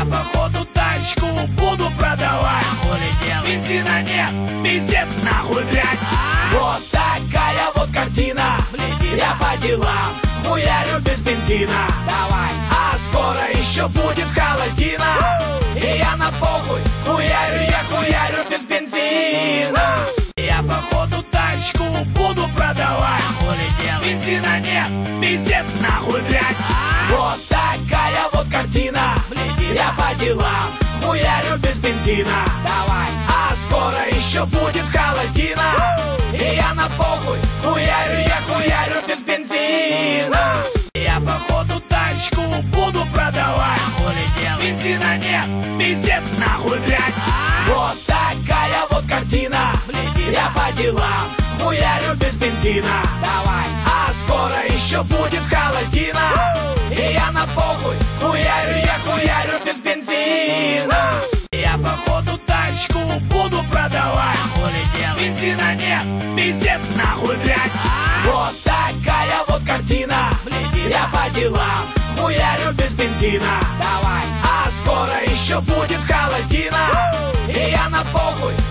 Я походу тачку буду продавать. Бензина нет, пиздец нахуй, блядь. Вот такая вот картина. Я по делам хуярю без бензина. Давай. А скоро еще будет холодина. И я на похуй хуярю без бензина. Я походу тачку буду продавать. Бензина нет, пиздец нахуй, блядь. Вот такая вот картина. Я по делам хуярю без бензина. Давай. А скоро еще будет холодина. И я на похуй хуярю без бензина. Я походу тачку буду продавать. Бензина нет, пиздец нахуй, блядь. Вот такая вот картина. Я по делам хуярю без бензина. Давай. А скоро еще будет холодина. И я на похуй хуярю без бензина. Я походу тачку буду продавать. Бензина нет, пиздец нахуй, блядь. Вот такая вот картина. Я по делам хуярю без бензина. Давай. А скоро еще будет холодина. И я на похуй